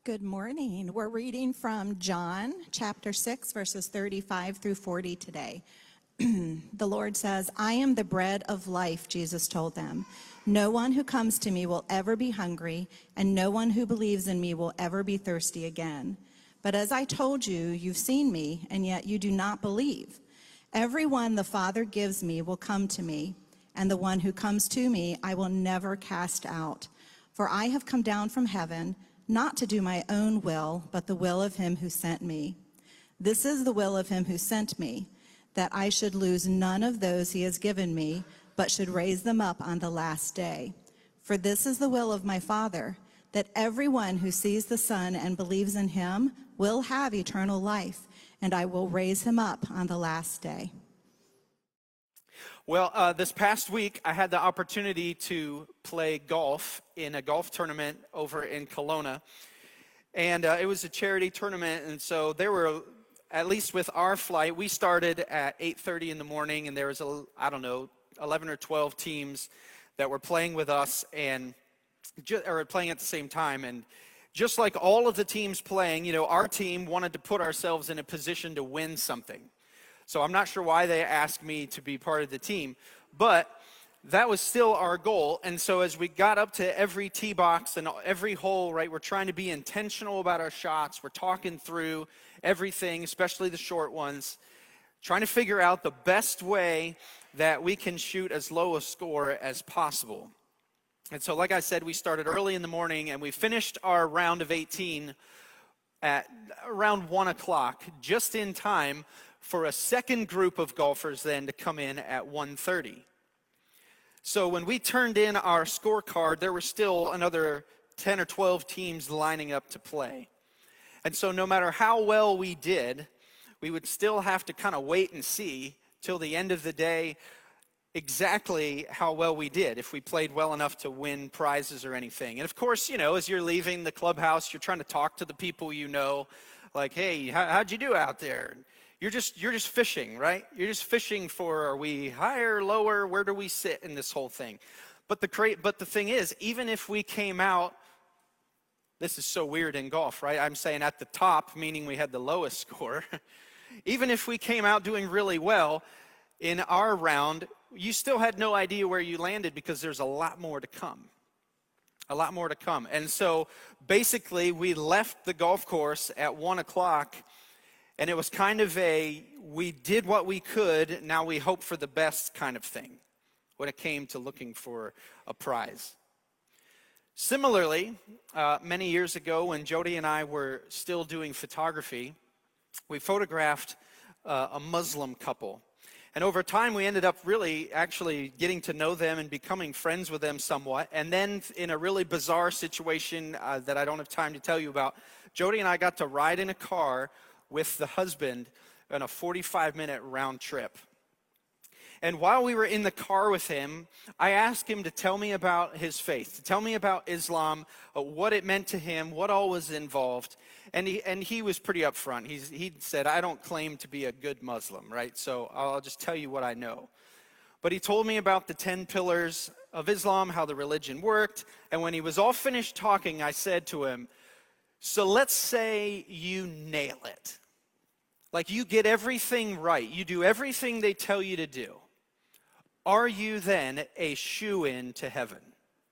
Good morning. We're reading from John chapter 6, verses 35 through 40 today. The Lord says, "I am the bread of life," Jesus told them. "No one who comes to me will ever be hungry, and no one who believes in me will ever be thirsty again. But as I told you, you've seen me, and yet you do not believe. Everyone the Father gives me will come to me, and the one who comes to me I will never cast out. For I have come down from heaven, not to do my own will, but the will of him who sent me. This is the will of him who sent me, that I should lose none of those he has given me, but should raise them up on the last day. For this is the will of my Father, that everyone who sees the Son and believes in him will have eternal life, and I will raise him up on the last day." Well, this past week, I had the opportunity to play golf in a golf tournament over in Kelowna. And it was a charity tournament, and so there were, at least with our flight, we started at 8:30 in the morning, and there was, 11 or 12 teams that were playing with us, and or playing at the same time. And just like all of the teams playing, our team wanted to put ourselves in a position to win something. So I'm not sure why they asked me to be part of the team, but that was still our goal. And so as we got up to every tee box and every hole, right, we're trying to be intentional about our shots. We're talking through everything, especially the short ones, trying to figure out the best way that we can shoot as low a score as possible. And so, like I said, we started early in the morning, and we finished our round of 18 at around 1 o'clock, just in time for a second group of golfers then to come in at 1:30. So when we turned in our scorecard, there were still another 10 or 12 teams lining up to play. And so no matter how well we did, we would still have to kind of wait and see till the end of the day exactly how well we did, if we played well enough to win prizes or anything. And of course, as you're leaving the clubhouse, you're trying to talk to the people like, "Hey, how'd you do out there?" You're just fishing, right? You're just fishing for, are we higher, lower, where do we sit in this whole thing? But the thing is, even if we came out, this is so weird in golf, right? I'm saying at the top, meaning we had the lowest score. Even if we came out doing really well in our round, you still had no idea where you landed, because there's a lot more to come. A lot more to come. And so basically we left the golf course at 1 o'clock, and it was kind of we did what we could, now we hope for the best kind of thing when it came to looking for a prize. Similarly, many years ago when Jody and I were still doing photography, we photographed a Muslim couple. And over time, we ended up really actually getting to know them and becoming friends with them somewhat. And then in a really bizarre situation that I don't have time to tell you about, Jody and I got to ride in a car with the husband on a 45-minute round trip. And while we were in the car with him, I asked him to tell me about his faith, to tell me about Islam, what it meant to him, what all was involved. And he was pretty upfront. He said, "I don't claim to be a good Muslim, right? So I'll just tell you what I know." But he told me about the 10 pillars of Islam, how the religion worked. And when he was all finished talking, I said to him, "So let's say you nail it. Like you get everything right. You do everything they tell you to do. Are you then a shoo-in to heaven?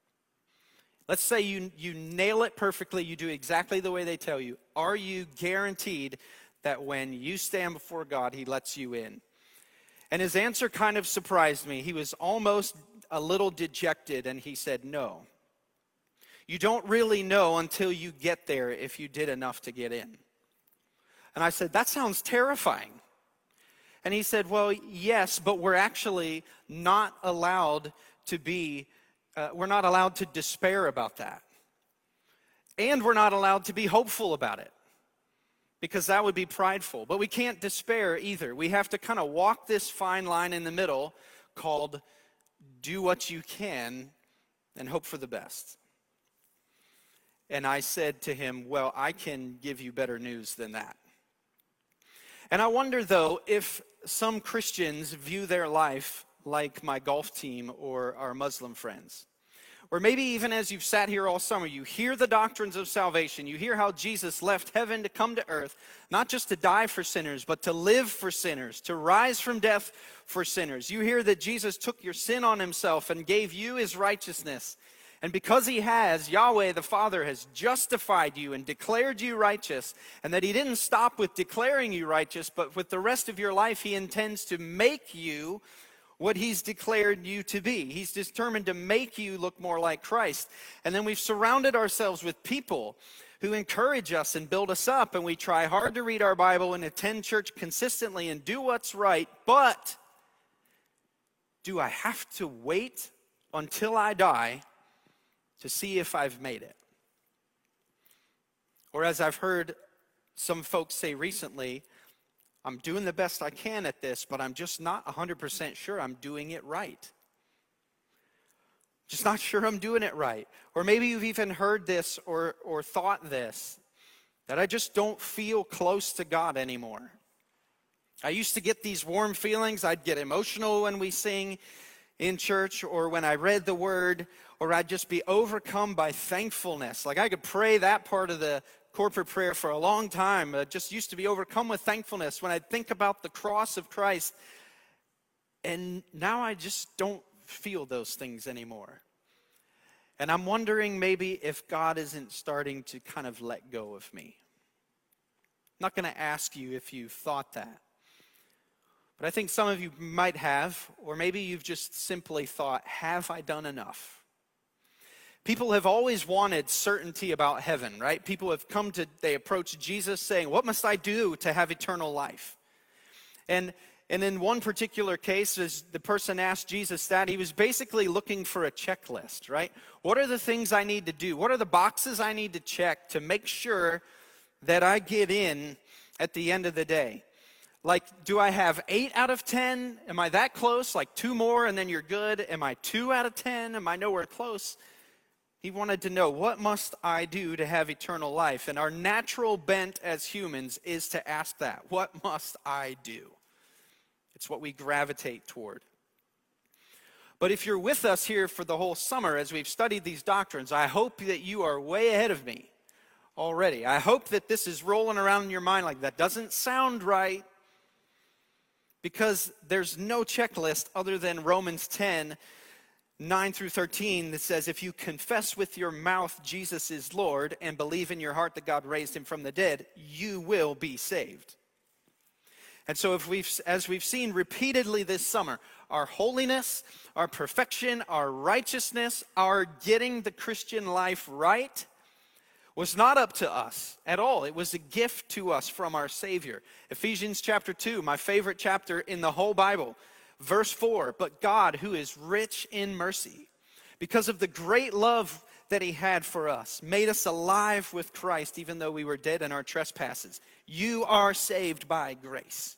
Let's say you nail it perfectly. You do exactly the way they tell you. Are you guaranteed that when you stand before God, he lets you in?" And his answer kind of surprised me. He was almost a little dejected, and he said, "No. You don't really know until you get there if you did enough to get in." And I said, "That sounds terrifying." And he said, "Well, yes, but we're actually not allowed to we're not allowed to despair about that. And we're not allowed to be hopeful about it, because that would be prideful. But we can't despair either. We have to kind of walk this fine line in the middle called do what you can and hope for the best." And I said to him, "Well, I can give you better news than that." And I wonder, though, if some Christians view their life like my golf team or our Muslim friends. Or maybe even as you've sat here all summer, you hear the doctrines of salvation. You hear how Jesus left heaven to come to earth, not just to die for sinners, but to live for sinners, to rise from death for sinners. You hear that Jesus took your sin on himself and gave you his righteousness. And because he has, Yahweh the Father has justified you and declared you righteous, and that he didn't stop with declaring you righteous, but with the rest of your life he intends to make you what he's declared you to be. He's determined to make you look more like Christ. And then we've surrounded ourselves with people who encourage us and build us up, and we try hard to read our Bible and attend church consistently and do what's right, but do I have to wait until I die to see if I've made it? Or as I've heard some folks say recently, I'm doing the best I can at this, but I'm just not 100% sure I'm doing it right. Just not sure I'm doing it right. Or maybe you've even heard this or thought this, that I just don't feel close to God anymore. I used to get these warm feelings. I'd get emotional when we sing in church or when I read the word, or I'd just be overcome by thankfulness. Like I could pray that part of the corporate prayer for a long time. I just used to be overcome with thankfulness when I think about the cross of Christ. And now I just don't feel those things anymore. And I'm wondering maybe if God isn't starting to kind of let go of me. I'm not going to ask you if you've thought that. But I think some of you might have, or maybe you've just simply thought, have I done enough? People have always wanted certainty about heaven, right? People have they approach Jesus saying, what must I do to have eternal life? And in one particular case, as the person asked Jesus that, he was basically looking for a checklist, right? What are the things I need to do? What are the boxes I need to check to make sure that I get in at the end of the day? Like, do I have 8 out of 10? Am I that close? Like 2 more and then you're good? Am I 2 out of 10? Am I nowhere close? He wanted to know, what must I do to have eternal life? And our natural bent as humans is to ask that. What must I do? It's what we gravitate toward. But if you're with us here for the whole summer as we've studied these doctrines, I hope that you are way ahead of me already. I hope that this is rolling around in your mind like, that doesn't sound right. Because there's no checklist other than Romans 10, 9 through 13 that says, if you confess with your mouth Jesus is Lord and believe in your heart that God raised him from the dead, you will be saved. And so as we've seen repeatedly this summer, our holiness, our perfection, our righteousness, our getting the Christian life right was not up to us at all. It was a gift to us from our Savior. Ephesians chapter 2, my favorite chapter in the whole Bible. Verse 4, but God, who is rich in mercy, because of the great love that he had for us, made us alive with Christ, even though we were dead in our trespasses. You are saved by grace.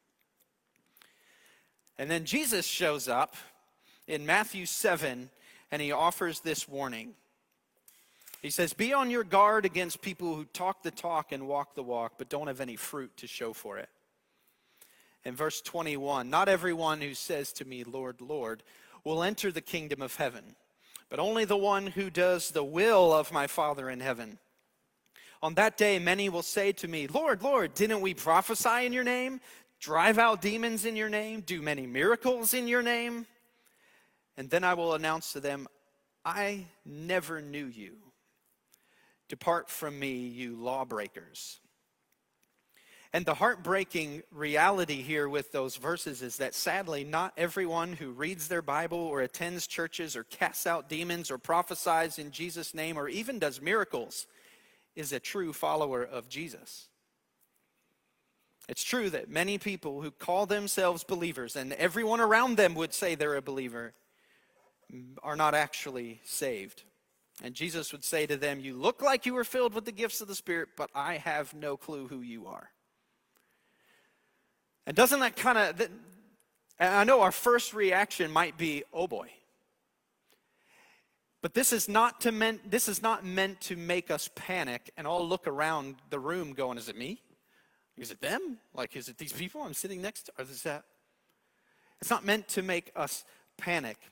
And then Jesus shows up in Matthew 7, and he offers this warning. He says, be on your guard against people who talk the talk and walk the walk, but don't have any fruit to show for it. In verse 21, not everyone who says to me, Lord, Lord, will enter the kingdom of heaven, but only the one who does the will of my Father in heaven. On that day, many will say to me, Lord, Lord, didn't we prophesy in your name, drive out demons in your name, do many miracles in your name? And then I will announce to them, I never knew you. Depart from me, you lawbreakers. And the heartbreaking reality here with those verses is that sadly, not everyone who reads their Bible or attends churches or casts out demons or prophesies in Jesus' name or even does miracles is a true follower of Jesus. It's true that many people who call themselves believers, and everyone around them would say they're a believer, are not actually saved. And Jesus would say to them, you look like you were filled with the gifts of the Spirit, but I have no clue who you are. And doesn't that kind of, and I know our first reaction might be, oh boy. But this is not meant to make us panic and all look around the room going, is it me? Is it them? Like, is it these people I'm sitting next to? Or is that? It's not meant to make us panic.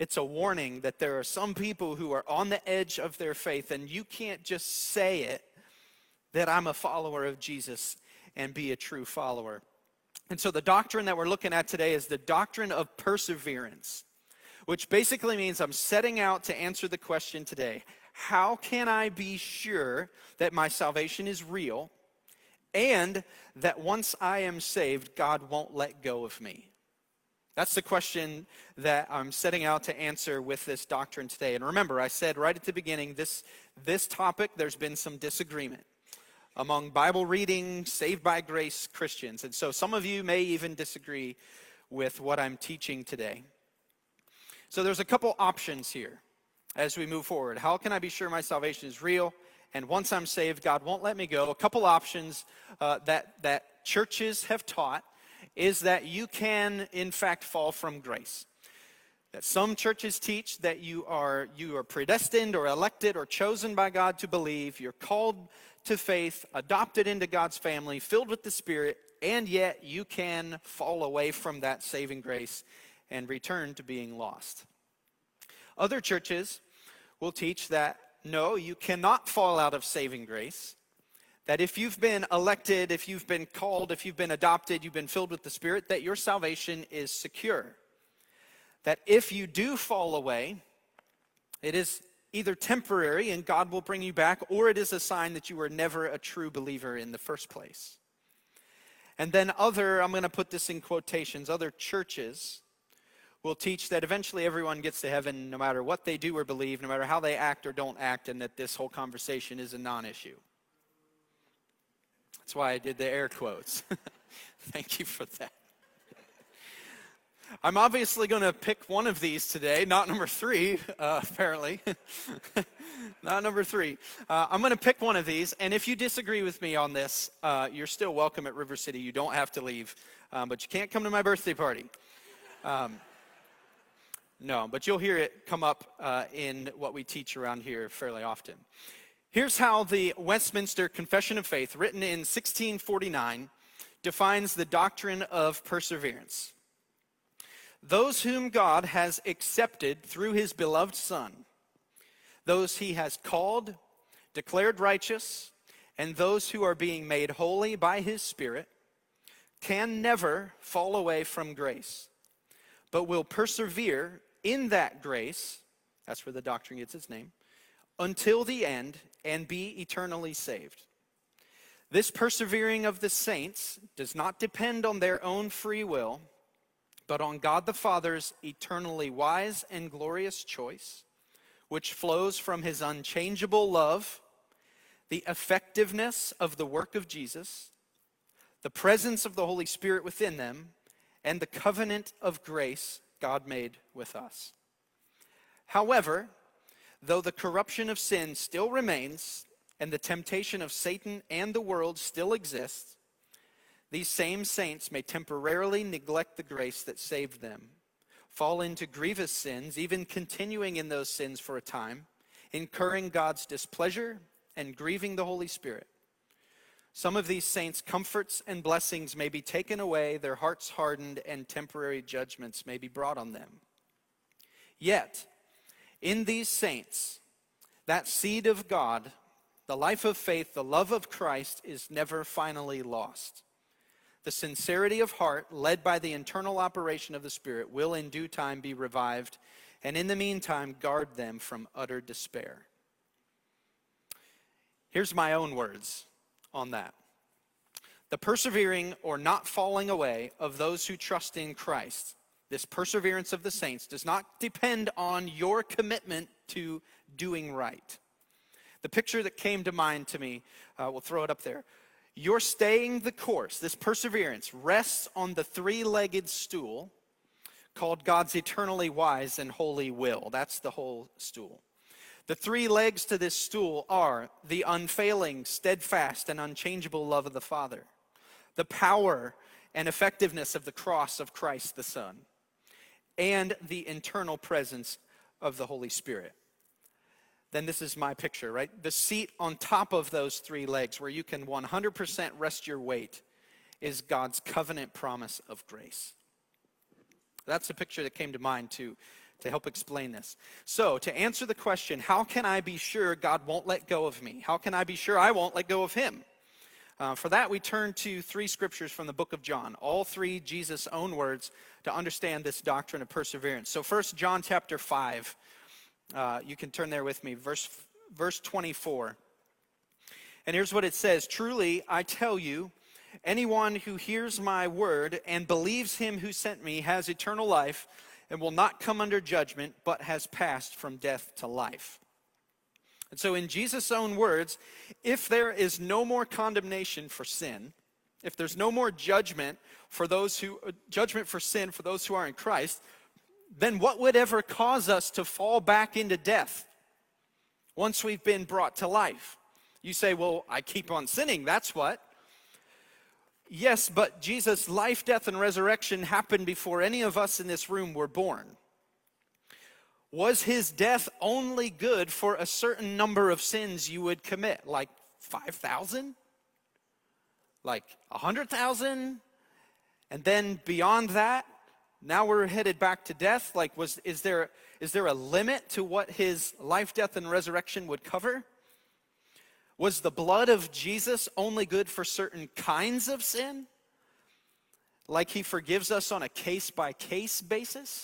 It's a warning that there are some people who are on the edge of their faith, and you can't just say it, that I'm a follower of Jesus, and be a true follower. And so the doctrine that we're looking at today is the doctrine of perseverance, which basically means I'm setting out to answer the question today: how can I be sure that my salvation is real, and that once I am saved, God won't let go of me? That's the question that I'm setting out to answer with this doctrine today. And remember, I said right at the beginning, this topic, there's been some disagreement among Bible reading, saved by grace Christians. And so some of you may even disagree with what I'm teaching today. So there's a couple options here as we move forward. How can I be sure my salvation is real? And once I'm saved, God won't let me go. A couple options that churches have taught is that you can, in fact, fall from grace. That some churches teach that you are predestined or elected or chosen by God to believe. You're called to faith, adopted into God's family, filled with the Spirit, and yet you can fall away from that saving grace and return to being lost. Other churches will teach that no, you cannot fall out of saving grace. That if you've been elected, if you've been called, if you've been adopted, you've been filled with the Spirit, that your salvation is secure. That if you do fall away, it is either temporary and God will bring you back, or it is a sign that you were never a true believer in the first place. And then I'm going to put this in quotations, other churches will teach that eventually everyone gets to heaven no matter what they do or believe, no matter how they act or don't act, and that this whole conversation is a non-issue. That's why I did the air quotes. Thank you for that. I'm obviously going to pick one of these today, not number 3, apparently. Not number 3. I'm going to pick one of these, and if you disagree with me on this, you're still welcome at River City. You don't have to leave, but you can't come to my birthday party. No, but you'll hear it come up in what we teach around here fairly often. Here's how the Westminster Confession of Faith, written in 1649, defines the doctrine of perseverance. Those whom God has accepted through his beloved Son, those he has called, declared righteous, and those who are being made holy by his Spirit, can never fall away from grace, but will persevere in that grace, that's where the doctrine gets its name, until the end, and be eternally saved. This persevering of the saints does not depend on their own free will, but on God the Father's eternally wise and glorious choice, which flows from his unchangeable love, the effectiveness of the work of Jesus, the presence of the Holy Spirit within them, and the covenant of grace God made with us. However, though the corruption of sin still remains, and the temptation of Satan and the world still exists, these same saints may temporarily neglect the grace that saved them, fall into grievous sins, even continuing in those sins for a time, incurring God's displeasure and grieving the Holy Spirit. Some of these saints' comforts and blessings may be taken away, their hearts hardened, and temporary judgments may be brought on them. Yet, in these saints, that seed of God, the life of faith, the love of Christ, is never finally lost. The sincerity of heart, led by the internal operation of the Spirit, will in due time be revived, and in the meantime, guard them from utter despair. Here's my own words on that. The persevering or not falling away of those who trust in Christ, this perseverance of the saints, does not depend on your commitment to doing right. The picture that came to mind to me, we'll throw it up there. You're staying the course. This perseverance rests on the 3-legged stool called God's eternally wise and holy will. That's the whole stool. The 3 legs to this stool are the unfailing, steadfast, and unchangeable love of the Father, the power and effectiveness of the cross of Christ the Son, and the internal presence of the Holy Spirit. Then this is my picture, right? The seat on top of those 3 legs where you can 100% rest your weight is God's covenant promise of grace. That's a picture that came to mind to to help explain this. So, to answer the question, how can I be sure God won't let go of me? How can I be sure I won't let go of him? For that, we turn to 3 scriptures from the book of John, all 3 Jesus' own words to understand this doctrine of perseverance. So first, John chapter 5. You can turn there with me, verse 24. And here's what it says. Truly, I tell you, anyone who hears my word and believes him who sent me has eternal life and will not come under judgment, but has passed from death to life. And so in Jesus' own words, if there is no more condemnation for sin, if there's no more judgment for sin for those who are in Christ, then what would ever cause us to fall back into death once we've been brought to life? You say, well, I keep on sinning, that's what. Yes, but Jesus' life, death, and resurrection happened before any of us in this room were born. Was his death only good for a certain number of sins you would commit? Like 5,000? Like 100,000? And then beyond that, now we're headed back to death? Like, is there a limit to what his life, death, and resurrection would cover? Was the blood of Jesus only good for certain kinds of sin? Like he forgives us on a case-by-case basis?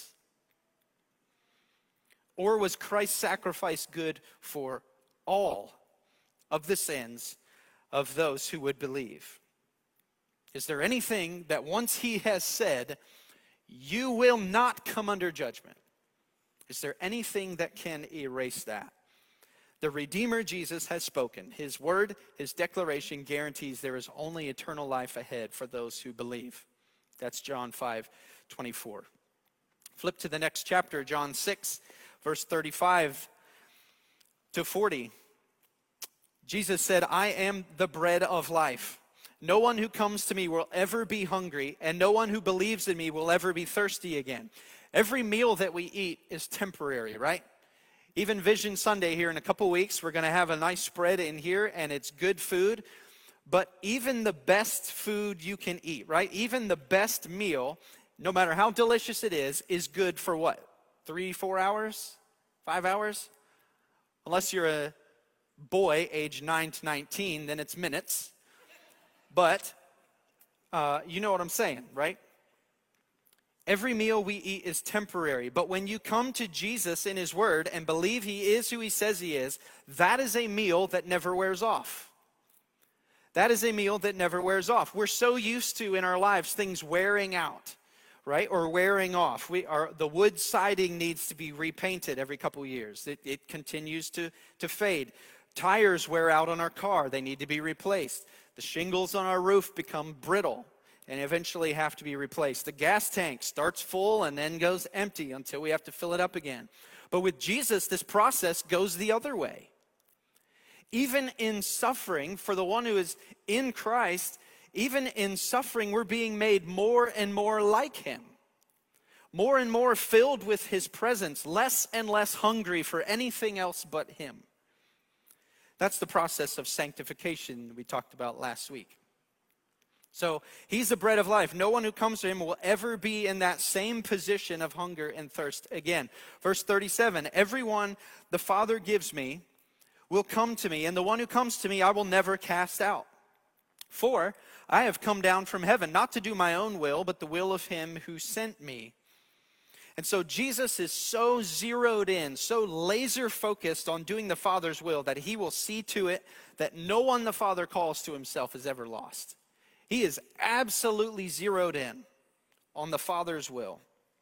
Or was Christ's sacrifice good for all of the sins of those who would believe? Is there anything that once he has said, you will not come under judgment? Is there anything that can erase that? The Redeemer Jesus has spoken. His word, his declaration guarantees there is only eternal life ahead for those who believe. That's John 5:24. Flip to the next chapter, John 6, verse 35 to 40. Jesus said, I am the bread of life. No one who comes to me will ever be hungry, and no one who believes in me will ever be thirsty again. Every meal that we eat is temporary, right? Even Vision Sunday here in a couple weeks, we're going to have a nice spread in here, and it's good food. But even the best food you can eat, right? Even the best meal, no matter how delicious it is good for what? 3, 4 hours? 5 hours? Unless you're a boy, age 9 to 19, then it's minutes. But you know what I'm saying, right? Every meal we eat is temporary, but when you come to Jesus in his word and believe he is who he says he is, that is a meal that never wears off. That is a meal that never wears off. We're so used to in our lives things wearing out, right? Or wearing off. The wood siding needs to be repainted every couple years. It continues to fade. Tires wear out on our car. They need to be replaced. The shingles on our roof become brittle and eventually have to be replaced. The gas tank starts full and then goes empty until we have to fill it up again. But with Jesus, this process goes the other way. Even in suffering, for the one who is in Christ, even in suffering, we're being made more and more like him. More and more filled with his presence, less and less hungry for anything else but him. That's the process of sanctification we talked about last week. So he's the bread of life. No one who comes to him will ever be in that same position of hunger and thirst again. Verse 37, everyone the Father gives me will come to me, and the one who comes to me I will never cast out. For I have come down from heaven, not to do my own will, but the will of him who sent me. And so Jesus is so zeroed in, so laser focused on doing the Father's will that he will see to it that no one the Father calls to himself is ever lost. He is absolutely zeroed in on the Father's will.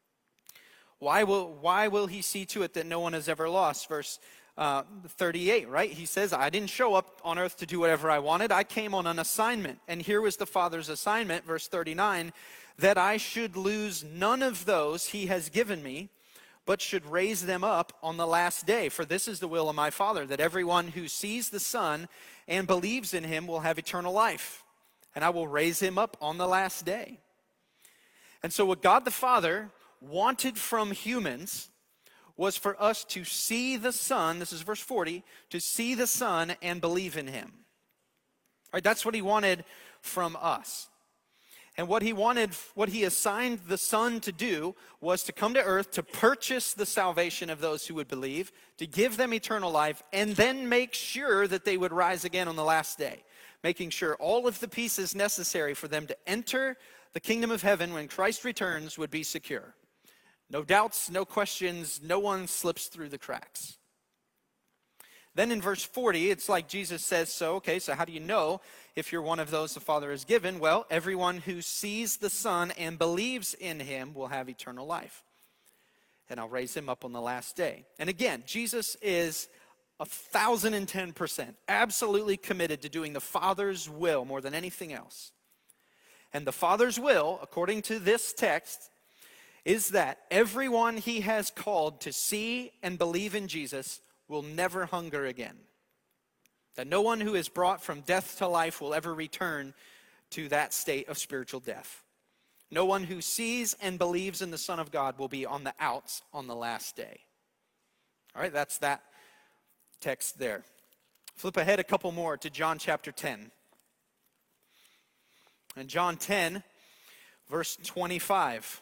Why will he see to it that no one is ever lost? Verse 38, right? He says, I didn't show up on earth to do whatever I wanted. I came on an assignment. And here was the Father's assignment, verse 39, that I should lose none of those he has given me, but should raise them up on the last day. For this is the will of my Father, that everyone who sees the Son and believes in him will have eternal life. And I will raise him up on the last day. And so what God the Father wanted from humans was for us to see the Son, this is verse 40, to see the Son and believe in him. All right, that's what he wanted from us. And what he assigned the Son to do was to come to earth to purchase the salvation of those who would believe, to give them eternal life, and then make sure that they would rise again on the last day, making sure all of the pieces necessary for them to enter the kingdom of heaven when Christ returns would be secure. No doubts, no questions, no one slips through the cracks. Then in verse 40, it's like Jesus says, so how do you know if you're one of those the Father has given? Well, everyone who sees the Son and believes in him will have eternal life. And I'll raise him up on the last day. And again, Jesus is 1,010% absolutely committed to doing the Father's will more than anything else. And the Father's will, according to this text, is that everyone he has called to see and believe in Jesus will never hunger again. That no one who is brought from death to life will ever return to that state of spiritual death. No one who sees and believes in the Son of God will be on the outs on the last day. All right, that's that text there. Flip ahead a couple more to John chapter 10. In John 10, verse 25.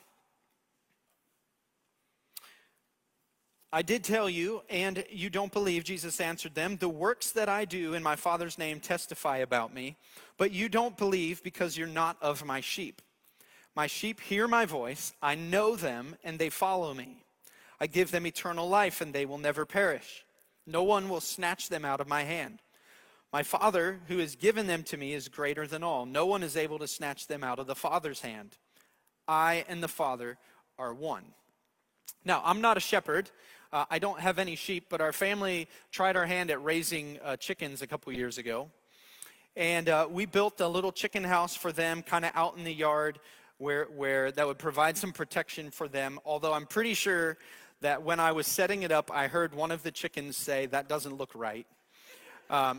I did tell you, and you don't believe, Jesus answered them. The works that I do in my Father's name testify about me, but you don't believe because you're not of my sheep. My sheep hear my voice, I know them, and they follow me. I give them eternal life, and they will never perish. No one will snatch them out of my hand. My Father, who has given them to me, is greater than all. No one is able to snatch them out of the Father's hand. I and the Father are one. Now, I'm not a shepherd. I don't have any sheep, but our family tried our hand at raising chickens a couple years ago. And we built a little chicken house for them kind of out in the yard where that would provide some protection for them. Although I'm pretty sure that when I was setting it up, I heard one of the chickens say, "That doesn't look right." I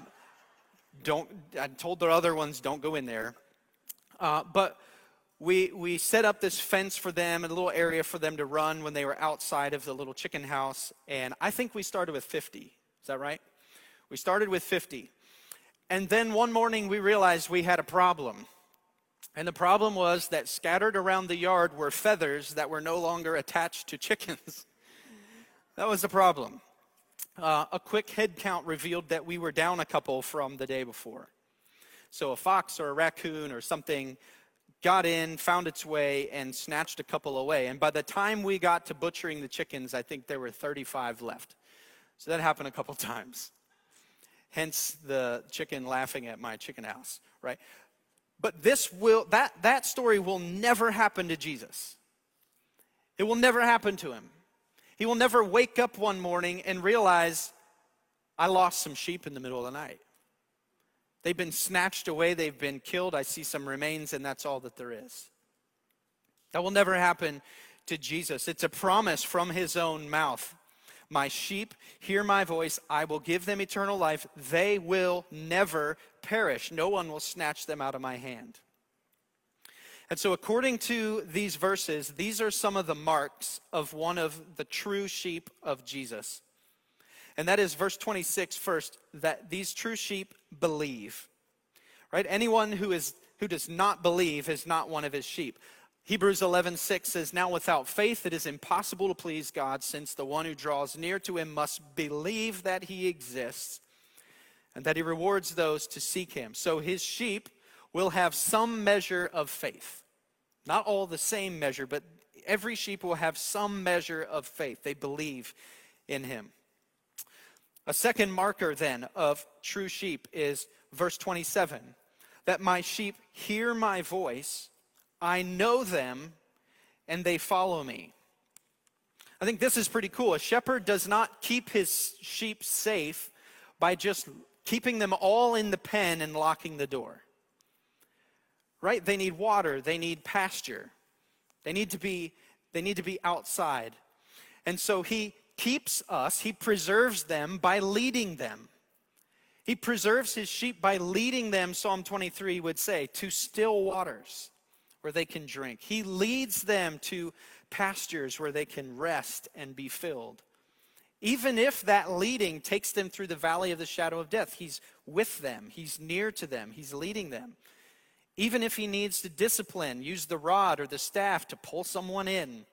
told the other ones, "Don't go in there." But we set up this fence for them, and a little area for them to run when they were outside of the little chicken house. And I think we started with 50. Is that right? We started with 50. And then one morning we realized we had a problem. And the problem was that scattered around the yard were feathers that were no longer attached to chickens. That was the problem. A quick head count revealed that we were down a couple from the day before. So a fox or a raccoon or something got in, found its way, and snatched a couple away. And by the time we got to butchering the chickens, I think there were 35 left. So that happened a couple times. Hence the chicken laughing at my chicken house, right? But that story will never happen to Jesus. It will never happen to him. He will never wake up one morning and realize, I lost some sheep in the middle of the night. They've been snatched away, they've been killed, I see some remains, and that's all that there is. That will never happen to Jesus. It's a promise from his own mouth. My sheep hear my voice, I will give them eternal life, they will never perish. No one will snatch them out of my hand. And so according to these verses, these are some of the marks of one of the true sheep of Jesus. And that is verse 26 first, that these true sheep believe. Right? Anyone who does not believe is not one of his sheep. Hebrews 11:6 says, now without faith it is impossible to please God, since the one who draws near to him must believe that he exists and that he rewards those to seek him. So his sheep will have some measure of faith. Not all the same measure, but every sheep will have some measure of faith. They believe in him. A second marker then of true sheep is verse 27, that my sheep hear my voice, I know them, and they follow me. I think this is pretty cool. A shepherd does not keep his sheep safe by just keeping them all in the pen and locking the door. Right? They need water, they need pasture. They need to be outside. And so he keeps us, he preserves them by leading them. He preserves his sheep by leading them, Psalm 23 would say, to still waters where they can drink. He leads them to pastures where they can rest and be filled. Even if that leading takes them through the valley of the shadow of death, he's with them, he's near to them, he's leading them. Even if he needs to discipline, use the rod or the staff to pull someone in,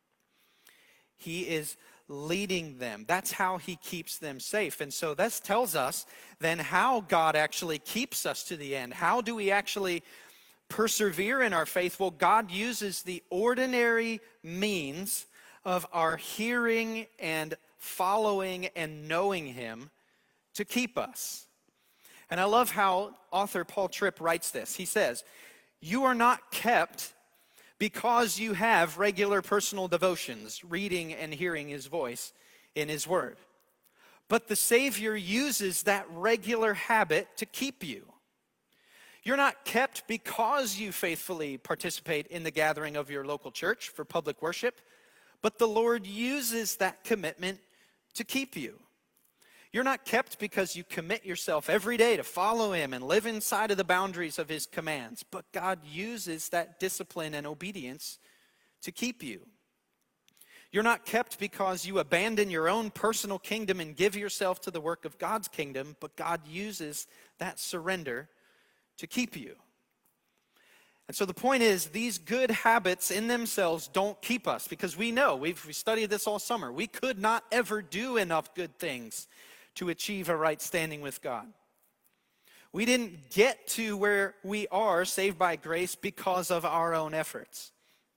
he is leading them. That's how he keeps them safe. And so this tells us then how God actually keeps us to the end. How do we actually persevere in our faith? Well, God uses the ordinary means of our hearing and following and knowing him to keep us. And I love how author Paul Tripp writes this. He says, "You are not kept because you have regular personal devotions, reading and hearing his voice in his word. But the Savior uses that regular habit to keep you. You're not kept because you faithfully participate in the gathering of your local church for public worship, but the Lord uses that commitment to keep you. You're not kept because you commit yourself every day to follow him and live inside of the boundaries of his commands, but God uses that discipline and obedience to keep you. You're not kept because you abandon your own personal kingdom and give yourself to the work of God's kingdom, but God uses that surrender to keep you." And so the point is, these good habits in themselves don't keep us, because we know, we studied this all summer, we could not ever do enough good things to achieve a right standing with God. We didn't get to where we are, saved by grace, because of our own efforts.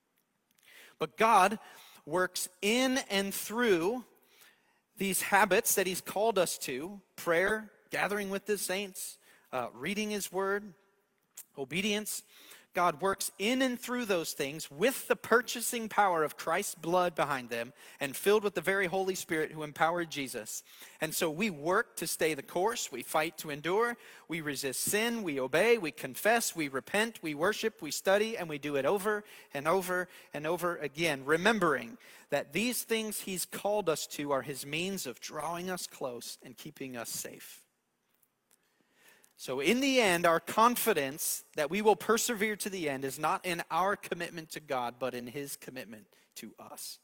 But God works in and through these habits that he's called us to: prayer, gathering with the saints, reading his word, obedience. God works in and through those things with the purchasing power of Christ's blood behind them and filled with the very Holy Spirit who empowered Jesus. And so we work to stay the course, we fight to endure, we resist sin, we obey, we confess, we repent, we worship, we study, and we do it over and over and over again, remembering that these things he's called us to are his means of drawing us close and keeping us safe. So in the end, our confidence that we will persevere to the end is not in our commitment to God, but in his commitment to us.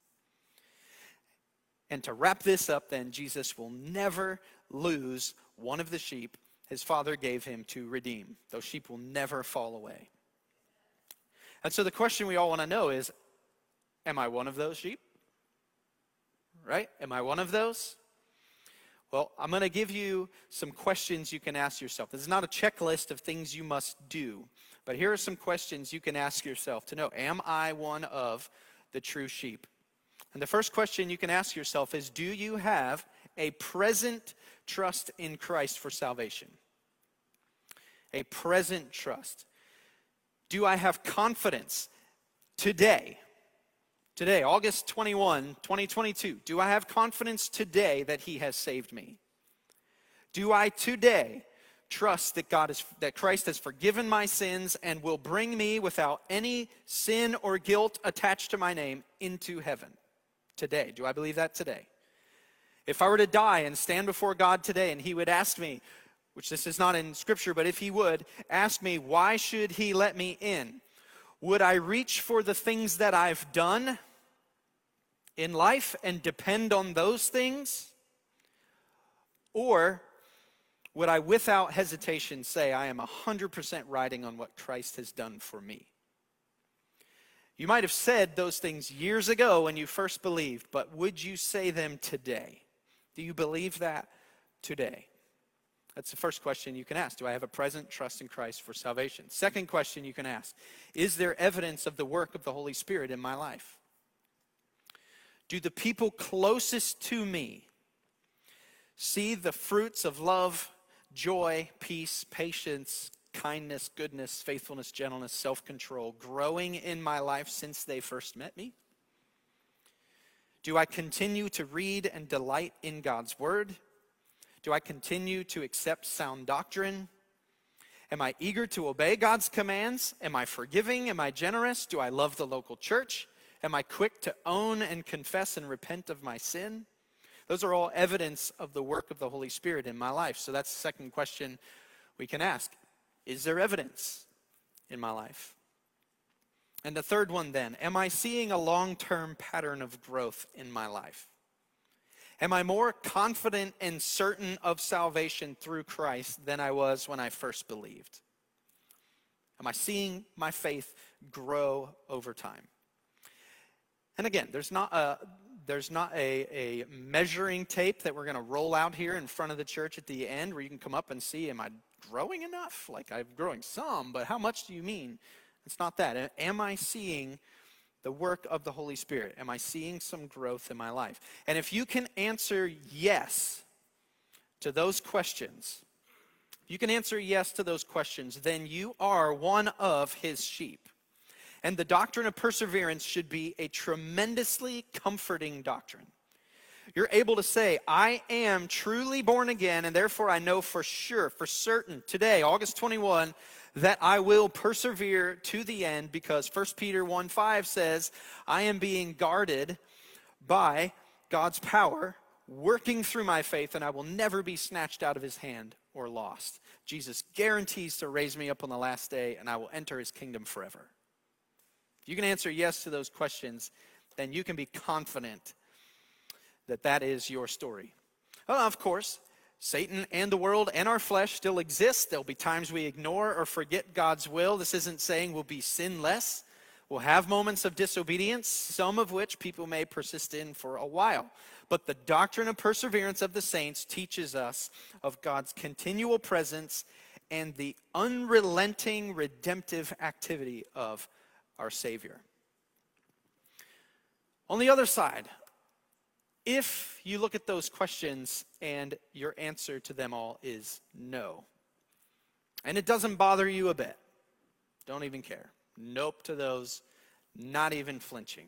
And to wrap this up then, Jesus will never lose one of the sheep his Father gave him to redeem. Those sheep will never fall away. And so the question we all want to know is, am I one of those sheep? Right? Am I one of those? Well, I'm going to give you some questions you can ask yourself. This is not a checklist of things you must do, but here are some questions you can ask yourself to know, am I one of the true sheep? And the first question you can ask yourself is, do you have a present trust in Christ for salvation? A present trust. Do I have confidence today? Today, August 21, 2022, do I have confidence today that he has saved me? Do I today trust that Christ has forgiven my sins and will bring me without any sin or guilt attached to my name into heaven? Today, do I believe that today? If I were to die and stand before God today and he would ask me, which this is not in Scripture, but if he would ask me, why should he let me in? Would I reach for the things that I've done in life and depend on those things? Or would I without hesitation say, I am 100% riding on what Christ has done for me? You might have said those things years ago when you first believed, but would you say them today? Do you believe that today? That's the first question you can ask. Do I have a present trust in Christ for salvation? Second question you can ask, is there evidence of the work of the Holy Spirit in my life? Do the people closest to me see the fruits of love, joy, peace, patience, kindness, goodness, faithfulness, gentleness, self-control growing in my life since they first met me? Do I continue to read and delight in God's word? Do I continue to accept sound doctrine? Am I eager to obey God's commands? Am I forgiving? Am I generous? Do I love the local church? Am I quick to own and confess and repent of my sin? Those are all evidence of the work of the Holy Spirit in my life. So that's the second question we can ask. Is there evidence in my life? And the third one then, am I seeing a long-term pattern of growth in my life? Am I more confident and certain of salvation through Christ than I was when I first believed? Am I seeing my faith grow over time? And again, there's not a measuring tape that we're going to roll out here in front of the church at the end where you can come up and see, am I growing enough? Like, I'm growing some, but how much do you mean? It's not that. Am I seeing the work of the Holy Spirit? Am I seeing some growth in my life? And if you can answer yes to those questions, if you can answer yes to those questions, then you are one of his sheep. And the doctrine of perseverance should be a tremendously comforting doctrine. You're able to say, I am truly born again, and therefore I know for sure, for certain, today, August 21, that I will persevere to the end, because 1 Peter 1:5 says, I am being guarded by God's power, working through my faith, and I will never be snatched out of his hand or lost. Jesus guarantees to raise me up on the last day, and I will enter his kingdom forever. If you can answer yes to those questions, then you can be confident that that is your story. Well, of course, Satan and the world and our flesh still exist. There'll be times we ignore or forget God's will. This isn't saying we'll be sinless. We'll have moments of disobedience, some of which people may persist in for a while. But the doctrine of perseverance of the saints teaches us of God's continual presence and the unrelenting redemptive activity of our Savior. On the other side, if you look at those questions and your answer to them all is no, and it doesn't bother you a bit, don't even care, nope to those, not even flinching,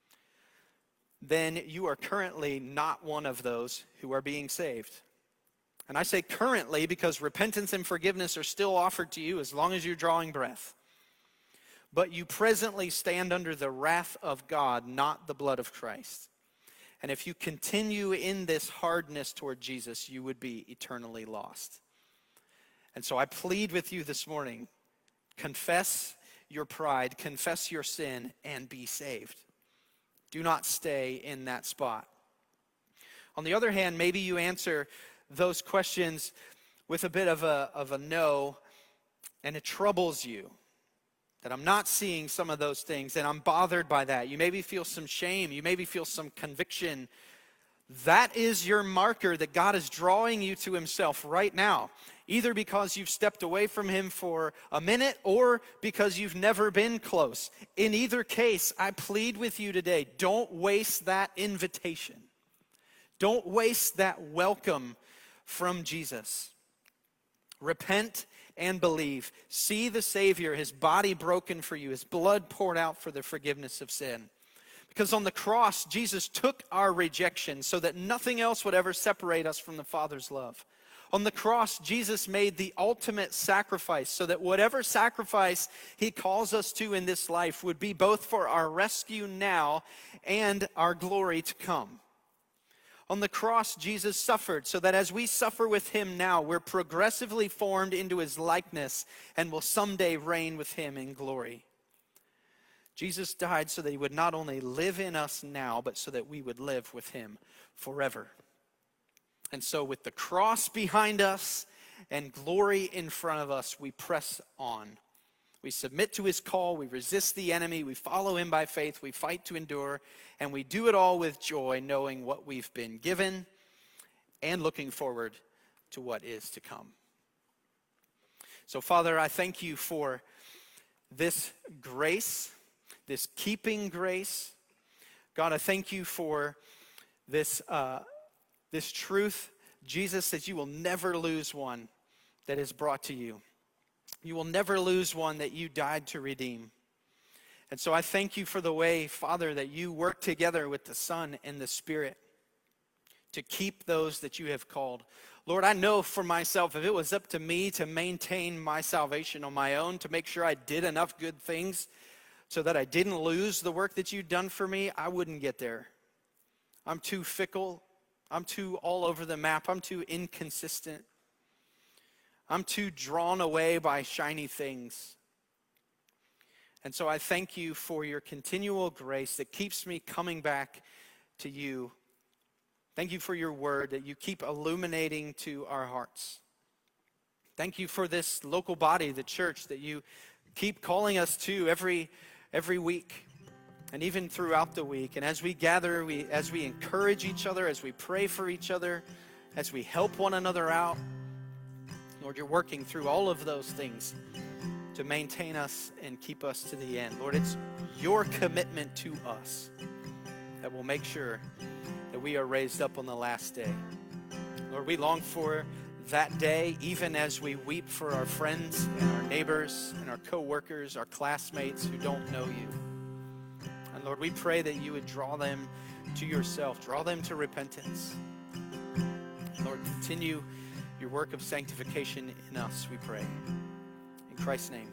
then you are currently not one of those who are being saved. And I say currently because repentance and forgiveness are still offered to you as long as you're drawing breath. But you presently stand under the wrath of God, not the blood of Christ. And if you continue in this hardness toward Jesus, you would be eternally lost. And so I plead with you this morning, confess your pride, confess your sin, and be saved. Do not stay in that spot. On the other hand, maybe you answer those questions with a bit of a no, and it troubles you that I'm not seeing some of those things, and I'm bothered by that. You maybe feel some shame. You maybe feel some conviction. That is your marker that God is drawing you to himself right now, either because you've stepped away from him for a minute or because you've never been close. In either case, I plead with you today, don't waste that invitation. Don't waste that welcome from Jesus. Repent and believe. See the Savior, his body broken for you, his blood poured out for the forgiveness of sin. Because on the cross, Jesus took our rejection so that nothing else would ever separate us from the Father's love. On the cross, Jesus made the ultimate sacrifice so that whatever sacrifice he calls us to in this life would be both for our rescue now and our glory to come. On the cross, Jesus suffered so that as we suffer with him now, we're progressively formed into his likeness and will someday reign with him in glory. Jesus died so that he would not only live in us now, but so that we would live with him forever. And so with the cross behind us and glory in front of us, we press on. We submit to his call, we resist the enemy, we follow him by faith, we fight to endure, and we do it all with joy, knowing what we've been given and looking forward to what is to come. So, Father, I thank you for this grace, this keeping grace. God, I thank you for this truth, Jesus, that you will never lose one that is brought to you. You will never lose one that you died to redeem. And so I thank you for the way, Father, that you work together with the Son and the Spirit to keep those that you have called. Lord, I know for myself, if it was up to me to maintain my salvation on my own, to make sure I did enough good things so that I didn't lose the work that you've done for me, I wouldn't get there. I'm too fickle. I'm too all over the map. I'm too inconsistent. I'm too drawn away by shiny things. And so I thank you for your continual grace that keeps me coming back to you. Thank you for your word that you keep illuminating to our hearts. Thank you for this local body, the church, that you keep calling us to every week and even throughout the week. And as we gather, as we encourage each other, as we pray for each other, as we help one another out, Lord, you're working through all of those things to maintain us and keep us to the end. Lord, it's your commitment to us that will make sure that we are raised up on the last day. Lord, we long for that day, even as we weep for our friends and our neighbors and our co-workers, our classmates who don't know you. And Lord, we pray that you would draw them to yourself, draw them to repentance. Lord, continue your work of sanctification in us, we pray. In Christ's name.